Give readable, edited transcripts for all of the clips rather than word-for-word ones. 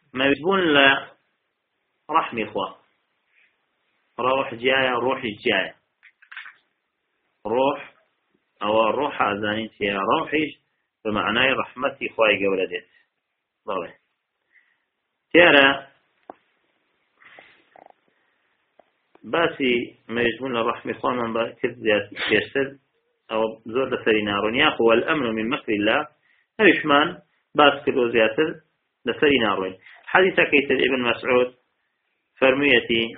ما يبون لرحم إخوة روح جاية روح جاية روح أو الروح أزانيت هي روحي بمعنى رحمتي إخوائي قولدت ضوي ترى باسي ما يجبون لرحم إخوة من بكذ يشتد أو زود لسرينارون ياخو الأمن من مكر الله هيشمان باس كدو زياتر لسرينارون حديث كيس ابن مسعود فرميتي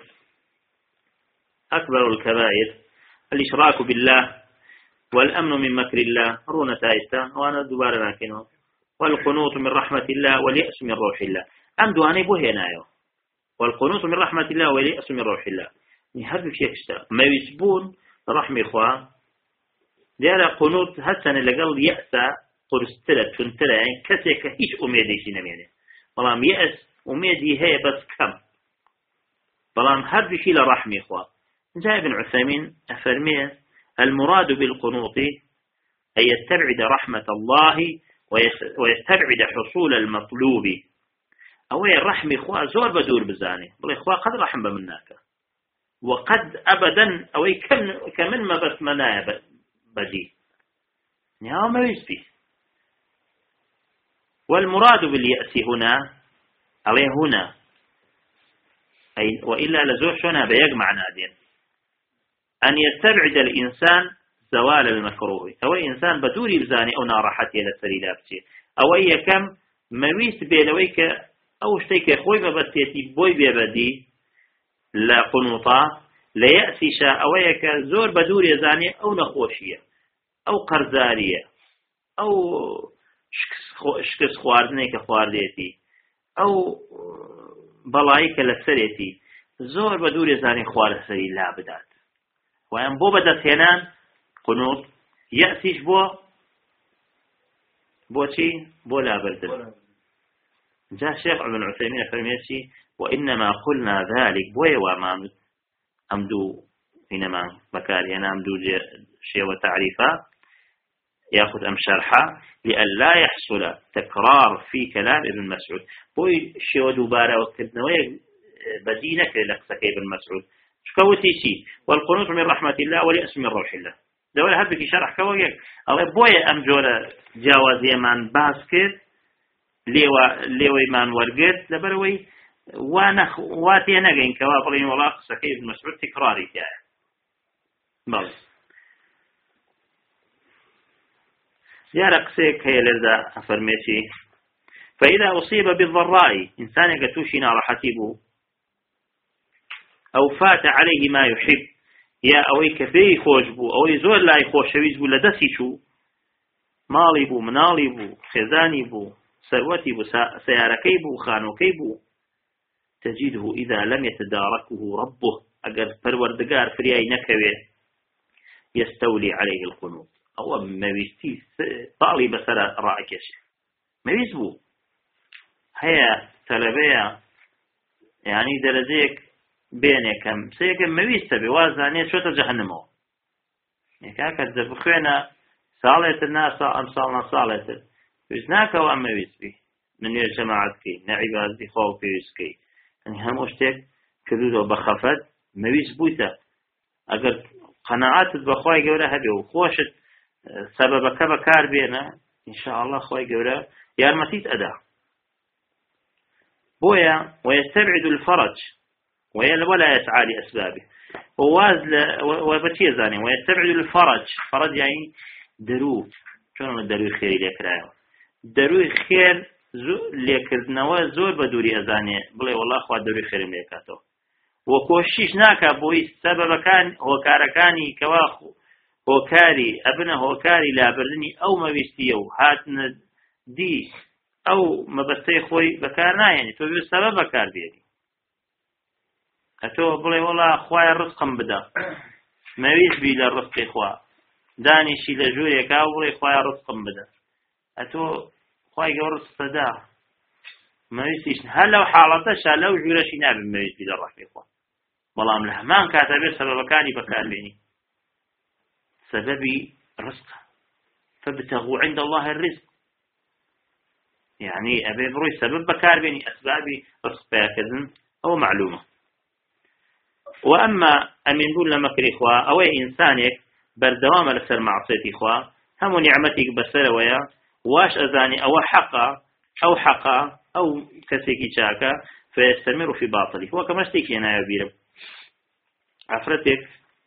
أكبر الكبائر الإشراك بالله والأمن من مكر الله رونة آيستا وأنا دوباره لكنه والقنوط من رحمة الله واليأس من روح الله أم دواني بوهنايو والقنوط من رحمة الله واليأس من روح الله هذا في يكشتا ما يسبون رحمة إخوة ديالا قنوط هسن اللي قال يأسا قرستلت تنتلا يعني كسيك هيش أميدي شنميني طالما يأس أميدي هي بس كم طالما هذا في لرحمة إخوة جاء ابن عثيمين أفرميه المراد بالقنوط أن يستبعد رحمة الله ويستبعد حصول المطلوب أو الرحمة إخوة زور بدور بزاني بل إخوة قد رحم بمناك وقد أبدا أو كمن ما بس منايا بدي نعم ما يسبي والمراد باليأس هنا عليه هنا أي وإلا لزوجنا بيجمع نادين أن يستبعد الإنسان زوال المكروه أو إنسان بدوري بزاني أو نارحتي للسري لابتي أو أي كم مويس بيلويك أو شتيك خوي ببستيتي بوي بيبدي لا قنوطا لا يأسيشا أو أيك زور بدوري زاني أو نخوشية أو قرزارية أو شكس خواردنيك خوارديتي أو بلايك للسريتي زور بدوري زاني خوار سري لا بدات وأن بو بدت هنان قنوط يأسيش بو شي بو لا بردن جاء الشيخ ابن عثيمين فرميشي وإنما قلنا ذلك بوي وما أمدو حينما مكاري أنا أمدو شيء وتعريفا يأخذ أم شرحا لأن لا يحصل تكرار في كلام ابن مسعود بوي شيء ودوبارة وكذنوية بدينك لقصك ابن مسعود كوتي شيء والقنوط من رحمة الله واليأس من روح الله دولة هبك شرح كويك الله بوي أم جورا جاوز يمان باسكت ليوي مان ورقت لبروي واتي نجين كوابلين ولا سكيب المسعود تكراري جاء بل يا رقصيك هي لذا أفرميتي فإذا أصيب بالضراء إنسان قتوشنا رحتيبه أو فات عليه ما يحب يا أوي كفي خوشبو أوي زول لا يخوشويز بو لدسي شو مالي بو منالي بو خزاني بو ثروتي بو سياركي بو خانوكي بو تجده إذا لم يتداركه ربه أجر فروردقار فرياي نكوي يستولي عليه القنوط أو ما بيستي طالب سرى رأيك يا شيخ ما بيسبو هيا تلبية يعني درجيك بينكم سيكم ما بيستبي وازانية شو تجهنمه يعني كذب خينا صالة الناس أمثالنا صالة وزناك وأما بيسبي من الجماعة كي نعباد دي خوف يسكي يعني هم أشتك كذود وبخفت ما بيسبوته أجر قناعات بخواي جورا هبي وخوشت سبب كذا كار بينا إن شاء الله خواي جورا يا المسيت أدا بويا ويستبعد الفرج ولا يسعى لأسبابه وبتشي زاني ويستبعد الفرج فرج يعني دروب شلون الدروي خير لك رايو دروي خير لكردنوا زور بدوري أزاني بلي والله خوا دروي خير لكاتو وكوشيش ناكا بوي سبب كان هو كاركاني كواخو هو كاري ابنه هو كاري لابردني أو ما بيستيو هاتنا دي أو ما بستي خوي بكارنا يعني تو بسبب بكار بيدي أتو بلي والله خوايا رزقم بدا ما يشبي للرزق إخوا داني شي لجوري كاو بلي خوايا رزقم بدا أتو خوايا رزق صدا ما يسيش هل لو حالتش لو جورشي ناب ما يشبي للرزق إخوا والله ملها ما كاتب سبب كاني بكار بيني سببي رزق فابتغوا عند الله الرزق يعني أبي بروي سبب بكار بيني أسبابي رزق كذن أو معلومة. وأما أمين بول لمكر إخوة أو إنسانك بردوام لسر معصية إخوة هم نعمتك بسر ويا واش أزاني أو حقا أو كسيكي شاكا فيستمر في باطله. هو كما اشتكي أنا يا بيرم عفرتك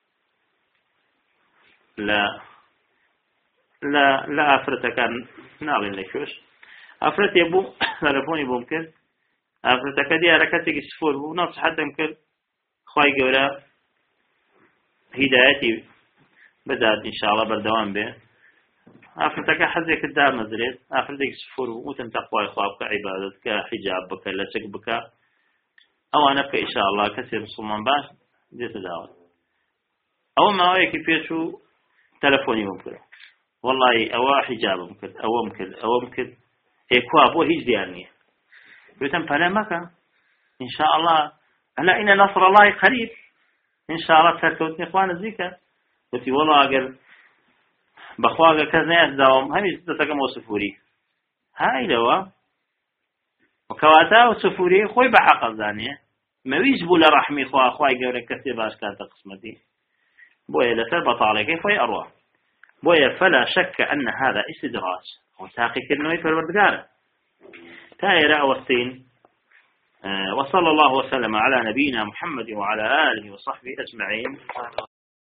لا عفرتك كان ناغين لكوش عفرت يبو تلفوني بمكن عفرتك دي حركتك السفور ونص حتى ممكن خواهي قولا هدايتي بدأت إن شاء الله بردوان به عفرتك حزيك الدار مزريت عفرتك السفور ومتن تقوى إخوابك عبادتك حجابك لسك بك أو أنا بك إن شاء الله كثير مسلمان باش دي تداول أو ما هو يكفيشو تلفوني ممكن والله أو حجاب ممكن إكوا أبوه هيج ديالني يتم فلا مكان إن شاء الله ألا إن نصر الله قريب إن شاء الله تركوتني إخوان الزيكا قلت والله أقل بخواقة كذا يزدوم هم يزدتكم وصفوري هاي لوا وكواتا وصفوري خوي بحق الزانية ما ويجبوا لرحمي خواي قولك كثير باش كانت قسمتي بويا لسربط عليك كيف أروى بويا فلا شك أن هذا استدراج وتاقي كلمة فالوردقارة تايرة أوستين. وصلى الله وسلم على نبينا محمد وعلى آله وصحبه أجمعين.